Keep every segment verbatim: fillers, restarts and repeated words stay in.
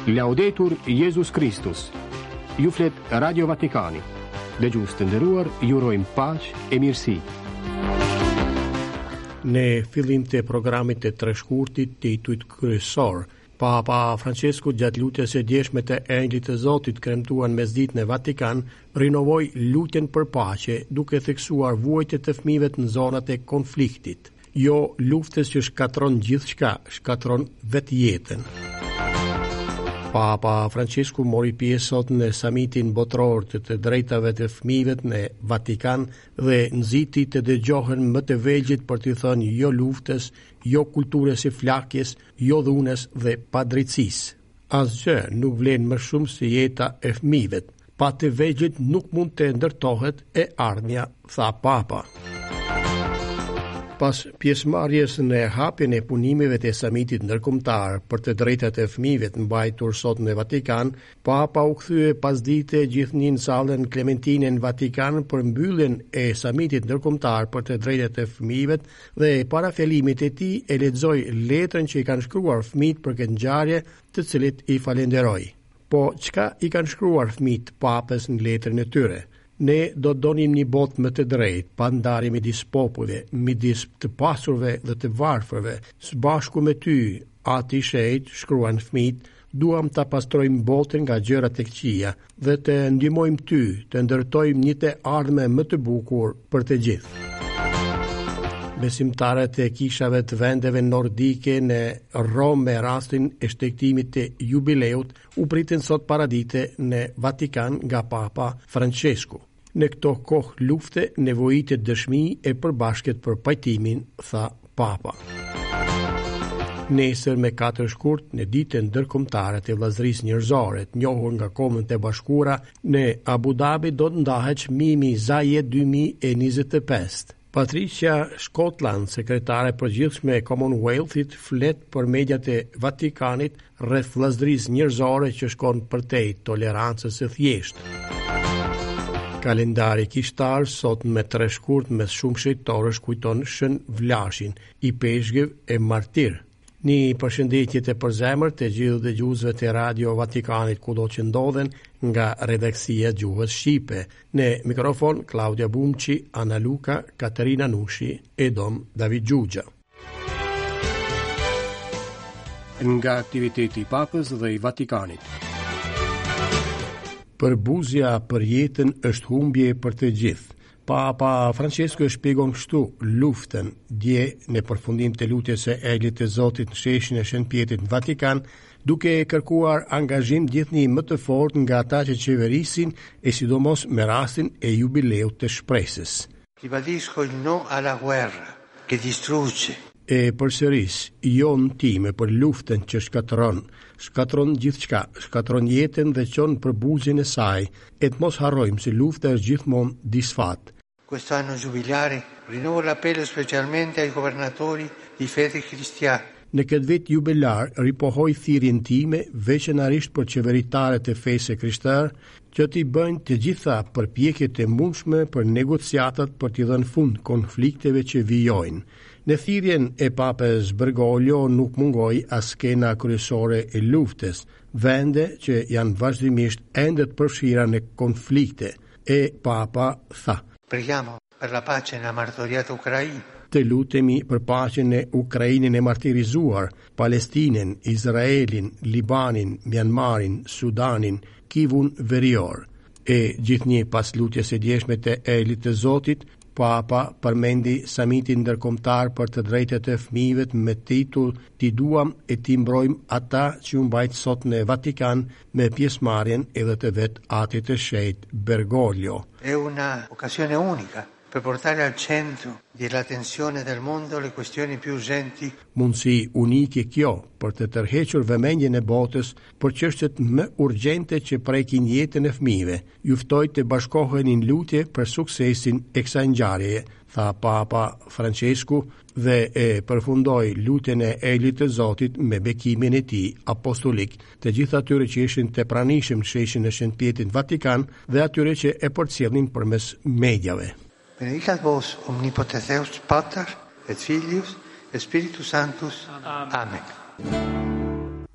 Laudetur Jesus Christus. Ju flet Radio Vatikani. Dëgjues të nderuar, ju urojmë paqë e mirësi. Në fillim të programit të treshkurtit të tujt kryesor, Papa Francesku gjatë lutjes së djeshme të Engjëllit të Zotit kremtuar mesditë në Vatikan, rinovoi lutjen për paqe, duke theksuar vuajtjet të fëmijëve në zonat e konfliktit. Jo luftës që shkatron gjithçka, shkatron vetë jetën. Papa Francesku mori pjesë sot në samitin botëror të të drejtave të fëmijëve në Vatikan dhe nxiti të dëgjohen më të vegjëlt për të thënë jo luftës, jo kulturës së flakjes, jo dhunës dhe padrejtësisë. Asgjë nuk vlen më shumë se jeta e fëmijëve. Pa të vegjëlt nuk mund të ndërtohet e ardhmja, tha Papa. Pas pjesëmarrjes në hapjen e punimeve të samitit ndërkombëtar për të drejtat e fëmijëve të mbajtur sot në Vatikan, Papa u kthye pasdite gjithnjë në sallën Klementine në Vatikan për mbylljen e samitit ndërkombëtar për të drejtat e fëmijëve dhe para fillimit të tij e lexoi letrën që i kanë shkruar fëmijët për këtë ngjarje, të cilit i falenderoi. Po çka i kanë shkruar fëmijët Papës në letrën e tyre? Ne do donim një botë më të drejtë, pa ndarje midis popujve, midis të pasurve dhe të varfërve. Së bashku me ty, Ati i Shejt, shkruan fëmijët, duam ta pastrojmë botën nga gjërat e këqija dhe të ndihmojmë ty, të ndërtojmë një të ardhme më të bukur për të gjithë. Besimtarët e kishave të vendeve nordike në Rom me rastin e shtektimit të jubileut u pritën sot paradite në Vatikan nga Papa Francesku. Në këto kohë lufte nevojitet dëshmi e përbashkët për pajtimin, tha Papa. Nesër me katër shkurt në ditën ndërkombëtare të vllazërisë njerëzore, të njohur nga Kombët e Bashkuara, në Abu Dhabi do të ndahet çmimi Zayed dy mijë e njëzet e pesë. Patricia Scotland, sekretare përgjithshme e Commonwealthit, flet për mediat e Vatikanit rreth vllazërisë njerëzore që shkon përtej tolerancës së thjeshtë. Kalendari kishtar sot me tre shkurt mes shumë shejtorësh kujton Shën Vlashin, i peshqëve e martir. Një përshëndetje të përzemër të gjithë dëgjuesve të Radio Vatikanit kudo që ndodhen nga redaksia gjuhës shqipe. Në mikrofon Claudia Bumçi, Ana Luka, Katerina Nushi e Dom David Gjugja. Nga aktiviteti i Papës dhe i Vatikanit. Përbuzja për jetën është humbje për të gjithë. Papa Francesku e shpjegon kështu luftën dje në përfundim të lutjes së Engjëllit të Zotit në sheshin e Shënpjetrit në Vatikan, duke kërkuar angazhim gjithnjë më të fortë nga ata që qeverisin e sidomos me rastin e jubileut të shpresës. Ribadisco il no alla guerra che distrugge. E përsëris, jo në time për luftën që shkatron, shkatron gjithçka, shkatron jetën dhe çon përbuzjen e saj, e të mos harrojmë se lufta është gjithmonë disfat. Quest'anno giubilare rinnovo l'appello specialmente ai governatori di fede cristiana. Në këtë vit jubilar ripohoj thirrjen time veçanërisht për qeveritarët e fesë krishterë që t'i bëjnë të gjitha përpjekjet e mundshme për negociatat për t'i dhënë fund konflikteve që vijojnë. Në thirrjen e Papës Bergoglio nuk mungoi as skena kryesore e luftës, vende që janë vazhdimisht ende të përfshira në konflikte, e Papa tha: Preghiamo per la pace nella martoriata Ucraina. Të lutemi për paqen në Ukrainën e martirizuar, Palestinën, Izraelin, Libanin, Myanmarin, Sudanin, Kivun Verior. E gjithnjë pas lutjes së djeshme të Engjëllit të Zotit, Papa përmendi samitin ndërkombëtar për të drejtat e fëmijëve me titull "Ti duam e ti mbrojmë" ata që u mbajt sot në Vatikan me pjesëmarrjen edhe të vet Atit të Shejt Bergoglio. È una occasione unica per portare al centro dell'attenzione del mondo le questioni più urgenti. Mundësi unike kjo për të tërhequr vëmendjen e botës për çështjet më urgjente që prekin jetën e fëmijëve. Ju ftoj të bashkoheni në lutje për suksesin e kësaj ngjarjeje, tha Papa Francesku dhe e përfundoi lutjen e Engjëllit të Zotit me bekimin e tij apostolik të gjithë atyre që ishin të pranishëm në sheshin e Shënpjetrit Vatikan dhe atyre që e përcjellnin përmes mediave. Benedicat vos omnipotens Deus Pater et Filius et Spiritus Sanctus. Amen.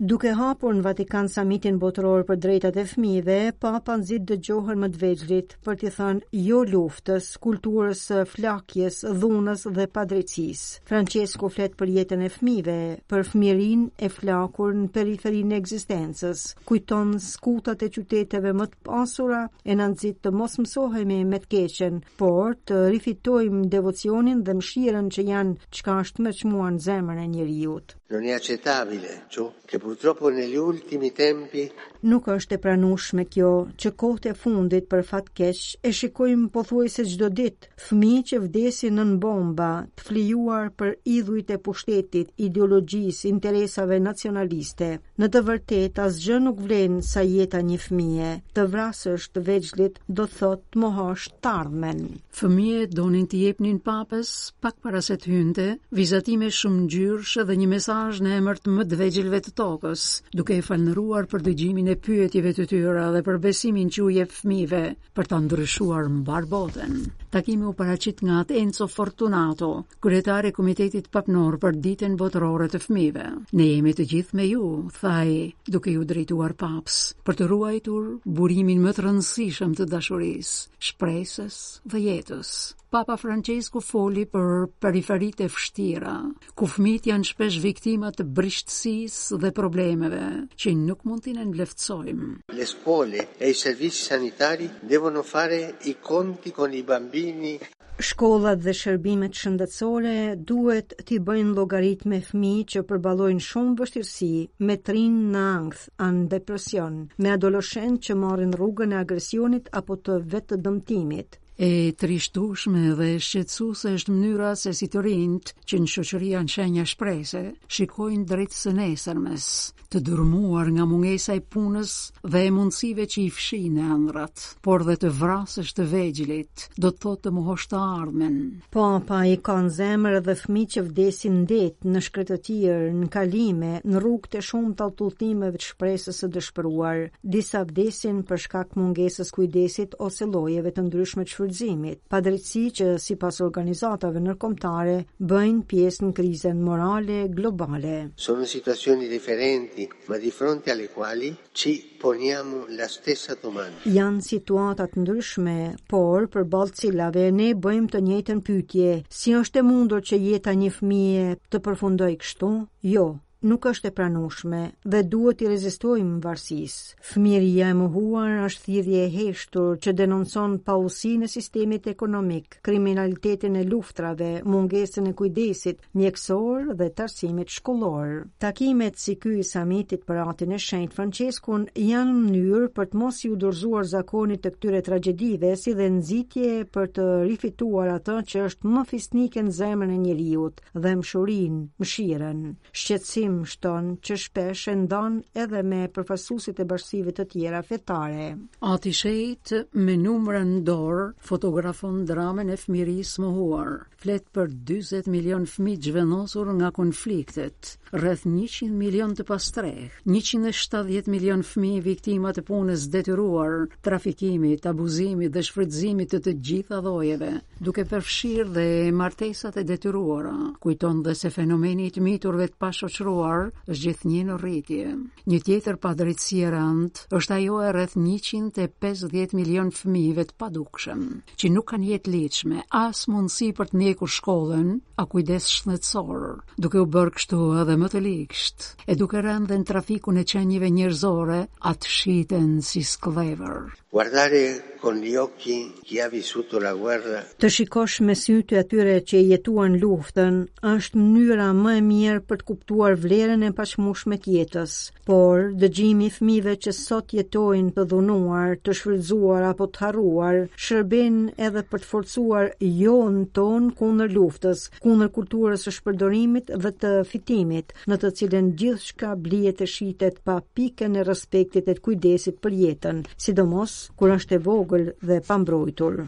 Duke hapur në Vatikan samitin botëror për drejtat e fëmijëve, Papa nxit dëgjohën më të vegjëlit për t'i thënë jo luftës, kulturës së flakjes, dhunës dhe padrejtësisë. Francesco flet për jetën e fëmijëve, për fëmijërinë e flakur në periferinë e ekzistencës, kujton skutat e qyteteve më të pasura e na nxit të mos mësohemi me të keqen, por të rifitojmë devocionin dhe mëshirën që janë çka është më çmuar në zemrën e njeriut. Non è accettabile ciò che purtroppo negli ultimi tempi Nuk është e pranueshme kjo që kohët e fundit për fat keq e shikojmë pothuajse çdo ditë fëmijë që vdesin nën bomba, të flijuar për idhujt e pushtetit, ideologjisë, interesave nacionaliste. Në të vërtetë asgjë nuk vlen sa jeta një fëmie. Të vrasësh të vegjëlit do thotë të mohosh të ardhmen. Fëmijët donin të jepnin papës pak para se të hynte vizatime shumë ngjyrsh dhe një mesazh në emër të më të vegjëlve të tokës, duke e falëndëruar për dëgjimin e pyetjeve të tyre dhe për besimin që u jep fëmijëve për ta ndryshuar mbar botën. Takimi u paraqit nga Enzo Fortunato, kryetari i Komitetit Papnor për Ditën Botërore të Fëmijëve. Ne jemi të gjithë me ju, thaj, duke ju drejtuar paps, për të ruajtur burimin më të rëndësishëm të dashurisë, shpresës dhe jetës. Papa Francesco foli për periferitë e vështira, ku fëmijët janë shpesh viktima të brishtësisë dhe problemeve që nuk mund t'i nënvlerësojmë. Le scuole e i servizi sanitari devono fare i conti con i bambini. Shkollat dhe shërbimet shëndetësore duhet t'i bëjnë llogarit me fëmijë që përballojnë shumë vështirësi, me trinë në ankth, anë depresion, me adoleshentë që marrin rrugën e agresionit apo të vetëdëmtimit. E trishtueshme dhe shqetësuese është mënyra se si të rinjt që në shoqëri janë shenja shprese, shikojnë drejt së nesërmes, të dërmuar nga mungesa e punës dhe e mundësive që i fshin e ëndrat, por dhe të vrasësh të vegjëlit, do të thotë të mohosh të ardhmen. Papa i ka në zemër edhe fëmijë që vdesin ndet, në shkretëtir, në kalime, në rrugë të shumta të udhëtimeve të shpresës së dëshpëruar. Disa vdesin për shkak mungesës kujdesit ose llojeve të ndryshme të shfrytëzimit, padrejtësi që sipas organizatave ndërkombëtare bëjnë pjesë në krizën morale globale. Sono situazioni differenti, ma di fronte alle quali ci poniamo la stessa domanda. Janë situata të ndryshme, por përballë cilave ne bëjmë të njëjtën pyetje: si është e mundur që jeta një fëmie të përfundojë kështu? Jo. Nuk është e pranueshme dhe duhet i rezistojmë varësisë. Fëmijëria e mohuar është thirrje e heshtur që denoncon pausinë e sistemit ekonomik, kriminalitetin e luftrave, mungesën e kujdesit mjekësor dhe të arsimit shkollor. Takimet si ky i samitit për atin e shenjtë Franceskun janë mënyrë për të mos i u dorëzuar zakonit të këtyre tragjedive, si dhe nxitje për të rifituar atë që është më fisnike në zemrën e njeriut dhe mshurinë, mëshirën, shqetësim shton që shpesh e ndon edhe me përfaqësuesit e bashkësive të tjera fetare. Ati shejt me numra në dorë fotografon dramën e fëmijërisë mohuar. Flet për dyzet milion fëmijë zhvennosur nga konfliktet, rreth njëqind milion të pastreh, njëqind e shtatëdhjetë milion fëmijë viktima të punës detyruar, trafikimit, abuzimit dhe shfrytëzimit të të gjitha llojeve, duke përfshirë dhe martesat e detyruara. Kujton dhe se fenomeni i të miturve të pashoqëruar është gjithnjë në rritje. Një tjetër padrejtësi e rëndë është ajo e rreth njëqind e pesëdhjetë milion fëmijëve të padukshëm, që nuk kanë jetë ligjshme, as mundësi për të ndjekur shkollën, a kujdes shëndetësor, duke u bërë kështu edhe më të ligjsht, e duke rënë dhe në trafikun e qenieve njerëzore, atë shiten si sklever. Guardare con gli occhi chi ha vissuto la guerra. Të shikosh me sytë atyre që jetuan luftën është mënyra më e mirë për të kuptuar vlerën e pachmueshme të jetës, por dëgjimi i fëmijëve që sot jetojnë të dhunuar, të shfrytzuar apo të harruar, shërben edhe për të forcuar jo'n ton kundër luftës, kundër kulturës së shpërdorimit dhe të fitimit, në të cilën gjithçka blihet e shitet pa pikën e respektit e të kujdesit për jetën, sidomos kur është e vogël dhe pa mbrojtur.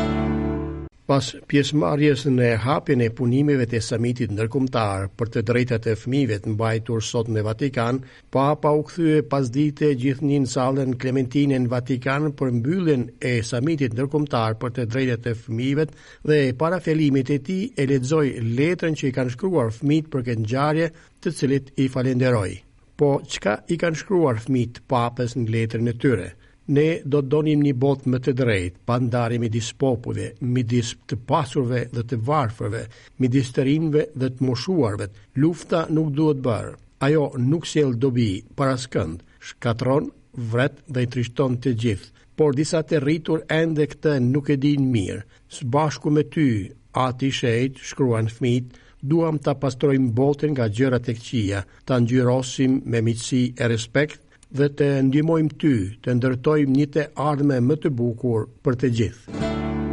Pas pjesëmarrjes në hapjen e punimeve të samitit ndërkombëtar për të drejtat e fëmijëve të mbajtur sot në Vatikan, Papa u kthye pasdite gjithnjë në sallën Klementine në Vatikan për mbylljen e samitit ndërkombëtar për të drejtat e fëmijëve dhe para fillimit të tij e lexoi letrën që i kanë shkruar fëmijët për këtë ngjarje, të cilit i falenderoi. Po çka i kanë shkruar fëmijët papës në letrën e tyre? Ne do të donim një botë më të drejtë, pa ndarje midis popujve, midis të pasurve dhe të varfërve, midis të rinjve dhe të moshuarve. Lufta nuk duhet bërë. Ajo nuk sjell dobi para skënd, shkatron, vret dhe i trishton të gjithë. Por disa të rritur ende këtë nuk e din mirë. Së bashku me ty, ati shejt, shkruan fëmijët, duam ta pastrojmë botën nga gjërat e këqija, ta ngjyrosim me miqësi e respekt dhe të ndihmojmë ty të ndërtojmë një të ardhme më të bukur për të gjithë.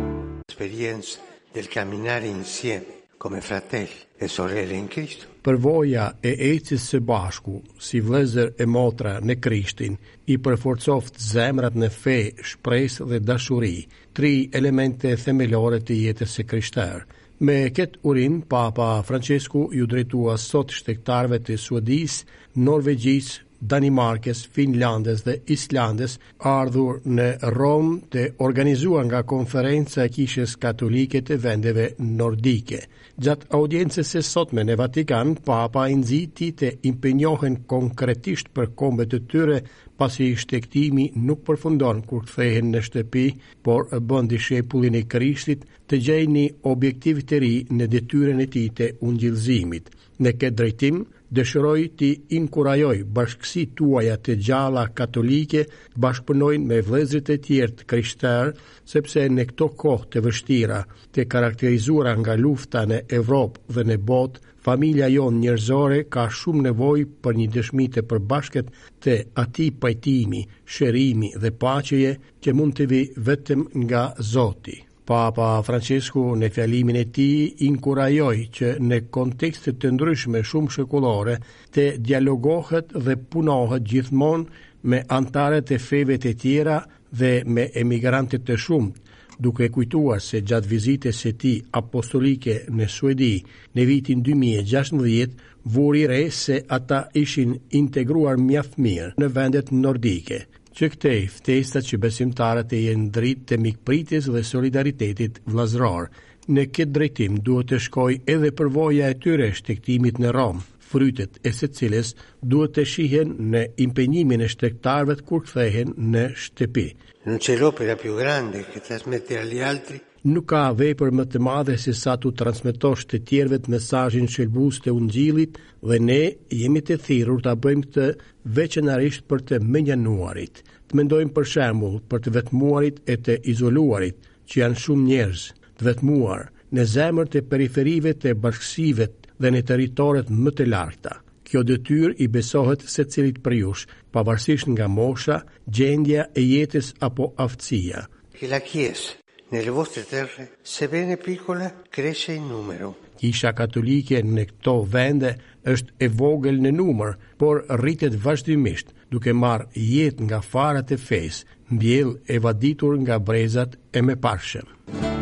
Esperienza del camminare insieme come fratelli e sorelle in Cristo. Përvoja e ecjes së bashku, si vëllezër e motra në Krishtin, i përforcoft zemrat në fe, shpresë dhe dashuri, tri elemente themelore të jetës së krishterë. Me këtë urim, Papa Francesku ju drejtua sot shtektarëve të Suedisë, Norvegjisë, Danimarkës, Finlandës dhe Islandës ardhur në Rom të organizuar nga konferenca e Kishës Katolike të vendeve nordike. Gjatë audiencës së sotme në Vatikan, Papa i nxiti të impenjohen konkretisht për kombet të tyre, pasi shtektimi nuk përfundon kur kthehen në shtëpi, por bën dishepullin e Krishtit të gjejë një objektiv të ri në detyrën e tij të ungjillëzimit. Në këtë drejtim, dëshiroj t'i inkurajoj bashkësi tuaja të gjalla katolike bashkëpunojnë me vëllezërit e tjerë të krishterë, sepse në këto kohë të vështira, të karakterizuara nga lufta në Evropë dhe në botë, familja jonë njerëzore ka shumë nevojë për një dëshmi të përbashkët të atij pajtimi, shërimi dhe paqeje që mund të vi vetëm nga Zoti. Papa Francesku në fjalimin e tij inkurajoi që në kontekste të ndryshme shumë shekullore të dialogohet dhe punohet gjithmonë me antarët e feve të tjera dhe me emigrantët të shumt, duke kujtuar se gjatë vizitës së tij apostolike në Suedi në vitin dy mijë e gjashtëdhjetë vuri re se ata ishin integruar mjaft mirë në vendet nordike, që këtej ftesta që besimtarët e jenë dritë të mikpritjes dhe solidaritetit vllazëror. Në këtë drejtim duhet të shkoj edhe përvoja e tyre shtektimit në Rom, frytet e së cilës duhet të shihen në impenjimin e shtektarëve kur kthehen në shtëpi. Non c'è l'opera più grande che trasmettere agli altri. Nuk ka vepër më të madhe se sa tu transmetosh të tjerëve të mesazhin shëlbues të ungjillit dhe ne jemi të thirrur ta bëjmë këtë veçanërisht për të menjanuarit. Të mendojmë për shembull për të vetmuarit e të izoluarit, që janë shumë njerëz, të vetmuar në zemër të periferive të bashkësive dhe në territoret më të largëta. Kjo detyrë i besohet secilit për jush, pavarësisht nga mosha, gjendja e jetës apo aftësia. Che la Chiesa nelle vostre terre, sebbene piccola, cresce in numero. Kisha katolike në këto vende është e vogël në numër, por rritet vazhdimisht, duke marrë jetë nga farat e fesë, mbjell e vaditur nga brezat e meparshëm.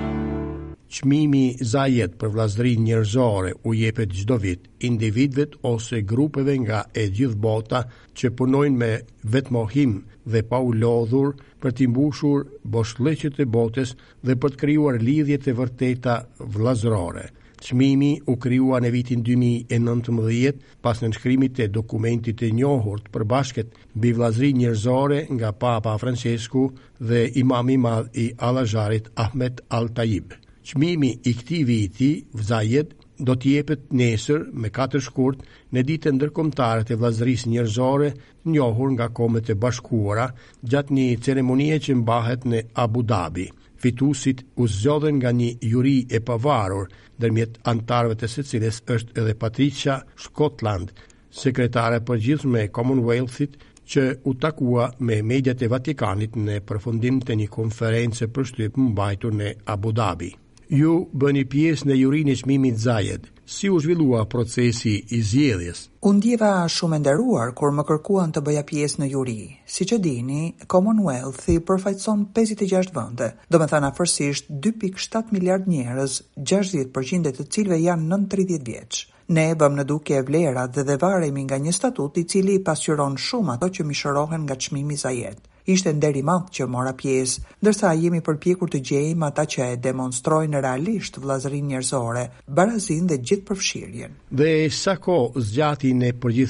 Çmimi zajet për vllazërinë njerëzore u jepet çdo vit individëve ose grupeve nga e gjithë bota që punojnë me vetmohim dhe pa u lodhur për t'i mbushur boshllëqet e botës dhe për të krijuar lidhje të vërteta vllazërore. Çmimi u krijua në vitin dy mijë e nëntëmbëdhjetë pas nënshkrimit të dokumentit të njohur të përbashkët mbi vllazërinë njerëzore nga Papa Francesku dhe Imam i Madh i Al-Azharit Ahmed Al-Taib. Çmimi i këtij viti, vzajet, do të jepet nesër me katër shkurt në ditën ndërkombëtare të vllazërisë njerëzore, njohur nga Kombet e Bashkuara, gjatë një ceremonie që mbahet në Abu Dhabi. Fituesit u zgjodhen nga një juri e pavarur, ndërmjet antarëve të së cilës është edhe Patricia Scotland, sekretare e përgjithshme e Commonwealthit, që u takua me mediat e Vatikanit në përfundim të një konference për shtyp mbajtur në Abu Dhabi. Ju bëni pjesë në jurinë e çmimit Zayed. Si u zhvillua procesi i zgjedhjes? U ndjeva shumë nderuar kur më kërkuan të bëja pjesë në juri. Siç e dini, Commonwealth i përfaqëson pesëdhjetë e gjashtë vende, domethënë afërsisht dy pikë shtat miliard njerëz, gjashtëdhjetë përqind të cilëve janë nën tridhjetë vjeç. Ne bëm në duke vlerat dhe dhe varemi nga një statut i cili pasqyron shumë ato që mishërohen nga çmimi Zayed. Ishte nder i madh që mora pjesë, ndërsa jemi përpjekur të gjejmë ata që e demonstrojnë realisht vllazërinë njerëzore, barazinë dhe gjithë përfshirjen. Dhe sa kohë zgjati në përgjithësi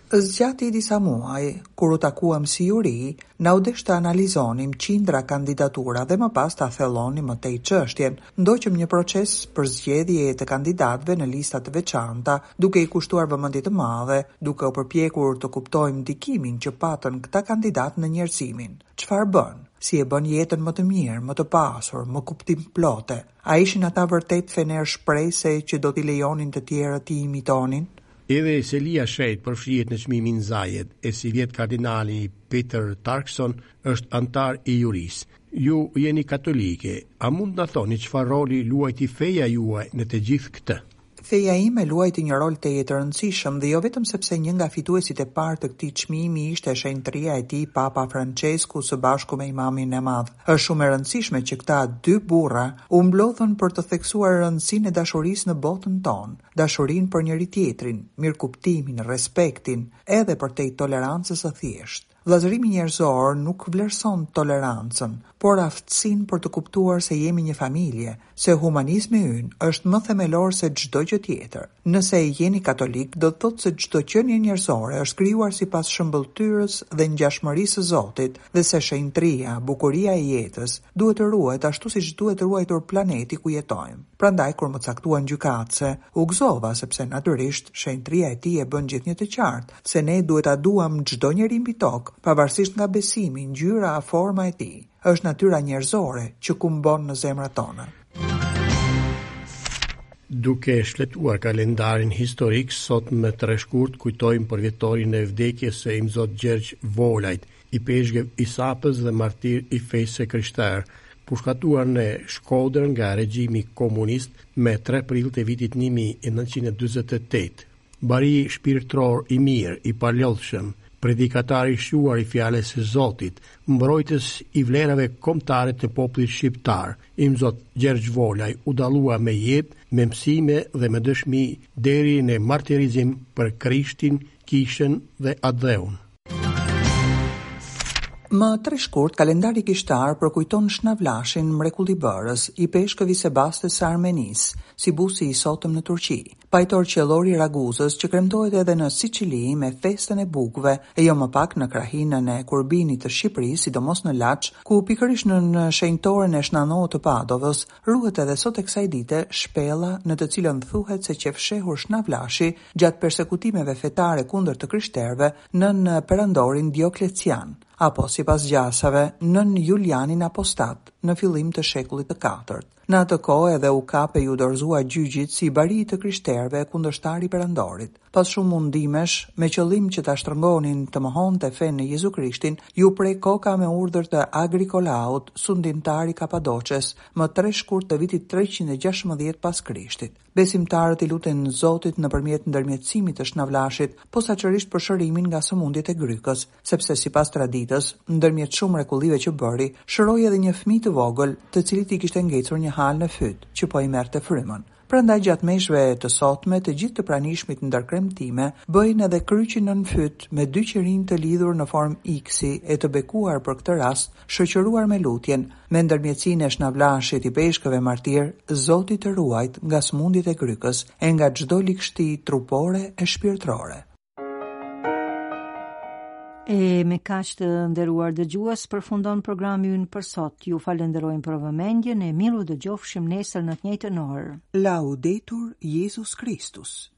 Zgjati disa muaj, kur u takuam si juri, na u desh të analizonim qindra kandidatura dhe më pas ta thellonim më tej çështjen. Ndoqëm një proces për zgjedhje të kandidatëve në lista të veçanta, duke i kushtuar vëmendje të madhe, duke u përpjekur të kuptojmë ndikimin që patën këta kandidat në njerëzimin. Çfarë bën? Si e bën jetën më të mirë, më të pasur, më kuptim plote? A ishin ata vërtet fener shprehse që do t'i lejonin të tjerët t'i imitonin? Edhe Selia Shet përfshihet në çmimin Zajed, e si vjet kardinali Peter Tarkson është antar i juris. Ju jeni katolike, a mund na thoni çfarë roli luajti feja juaj në të gjithë këtë? Feja ime luajti një rol të jetë rëndësishëm dhe jo vetëm sepse një nga fituesit e parë të këtij çmimi ishte shenjtëria e tij Papa Francesku së bashku me Imamin e Madh. Është shumë e rëndësishme që këta dy burra u mblodhën për të theksuar rëndësinë e dashurisë në botën tonë, dashurinë për njëri tjetrin, mirëkuptimin, respektin, edhe për te tolerancës së thjeshtë. Vllazërimi njerëzor nuk vlerëson tolerancën, por aftësinë për të kuptuar se jemi një familje, se humanizmi ynë është më themelor se çdo gjë tjetër. Nëse jeni katolik, do të thotë se çdo qenie njerëzore është krijuar sipas shëmbëltyrës dhe ngjashmërisë së Zotit, dhe se shenjtëria, bukuria e jetës duhet të ruhet ashtu siç duhet të ruajtur planeti ku jetojmë. Prandaj kur më caktuan gjykatëse, u gëzova sepse natyrisht shenjtëria e tij e bën gjithnjë të qartë, se ne duhet ta duam çdo njeri mbi tokë, pavarësisht nga besimi, ngjyra a forma e tij. Është natyra njerëzore që kumbon në zemrat tona. Duke shfletuar kalendarin historik, sot me tre shkurt kujtojmë për vjetorin e vdekjes së Imzot Gjergj Volajt, i peshqev i Sapës dhe martir i fesë krishterë, pushkatuar në Shkodër nga regjimi komunist me tre prill të vitit një mijë e nëntëqind e dyzet e tetë. Bari shpirtëror i mirë, i palodhshëm, predikatar i shuar i fjalës së Zotit, mbrojtës i vlerave kombëtare të popullit shqiptar, Imzot Gjergj Volaj u dallua me jetë, me mësime dhe me dëshmi deri në martirizim për Krishtin, Kishën dhe Adheun. Më tre shkurt, kalendari kishtar përkujton Shnavlashin mrekullibërës, i peshkëvi Sebastes së Armenisë, si busi i sotëm në Turqi, pajtor qellor i Raguzës që kremtohet edhe në Siçili me festën e bukëve, e jo më pak në krahinën e Kurbinit të Shqipërisë, sidomos në Laç, ku pikërisht në shenjtoren e Shnanout të Padovës ruhet edhe sot e kësaj dite shpella në të cilën thuhet se që fshehur Shnavlashi gjatë persekutimeve fetare kundër të krishterëve nën perandorin Dioklecian, apo sipas gjasave nën Julianin Apostat në fillim të shekullit të katërt. Në atë kohë edhe u kape ju dorëzua gjyqit si bari të krishterëve kundërshtar i perandorit. Pas shumë mundimesh, me qëllim që ta shtrëngonin të mohonte fenë në Jezu Krishtin, ju prej koka me urdhër të Agrikolaut, sundimtar i Kapadoqes, më tre shkurt të vitit treqind e gjashtëdhjetë pas Krishtit. Besimtarët i luten Zotit nëpërmjet ndërmjetësimit të Shnavlashit, posaçërisht për shërimin nga sëmundjet e grykës, sepse sipas traditës, ndërmjet shumë mrekullive që bëri, shëroi edhe një fëmijë të vogël, të cilit i kishte ngecur një hal në fyt, që po i merrte frymën. Prandaj gjatë meshve të sotme, të gjithë të pranishmit ndër kremtime bëjnë edhe kryqin nën fyt me dy qirinj të lidhur në formë X-i e të bekuar për këtë rast, shoqëruar me lutjen, me ndërmjetësinë e Shnavlashit i peshkëve martir, Zoti të ruajt nga smundjet e grykës e nga çdo likështi trupore e shpirtërore. E me kaq të nderuar dëgjues, përfundon programi ynë për sot. Ju falenderojmë për vëmendjen e miru dëgjofshim nesër në të njëjtën orë. Laudetur Jesus Christus.